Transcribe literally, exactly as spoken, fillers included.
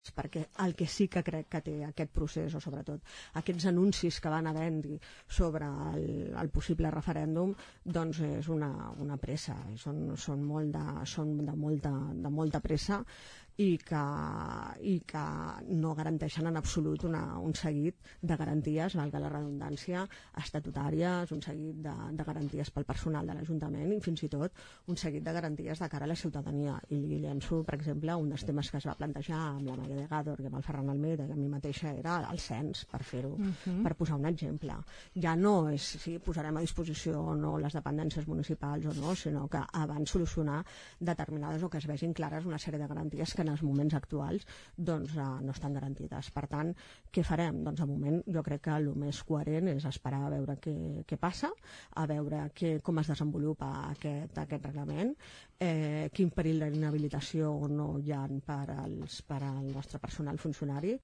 perquè el que sí que crec que té aquest procés, o sobretot aquests anuncis que van havent-hi sobre el, el possible referèndum, doncs és una, una pressa, són, són, molt de, són de, molta, de molta pressa i que, i que no garanteixen en absolut una, un seguit de garanties, valga la redundància, estatutàries, un seguit de, de garanties pel personal de l'Ajuntament i fins i tot un seguit de garanties de cara a la ciutadania. I li llenço, per exemple, un dels temes que es va plantejar amb la Maria de Gàdor i amb el Ferran Almeida i a mi mateixa era el cens, per fer-ho, uh-huh. per posar un exemple. Ja no és si posarem a disposició o no les dependències municipals o no, sinó que abans solucionar determinades o que es vegin clares una sèrie de garanties que en els moments actuals doncs, eh, no estan garantides. Per tant, què farem? Doncs, de moment, jo crec que el més coherent és esperar a veure què, què passa, a veure que, com es desenvolupa aquest, aquest reglament, eh, quin perill d'inhabilitació o no hi ha per, als, per al nostre personal funcionari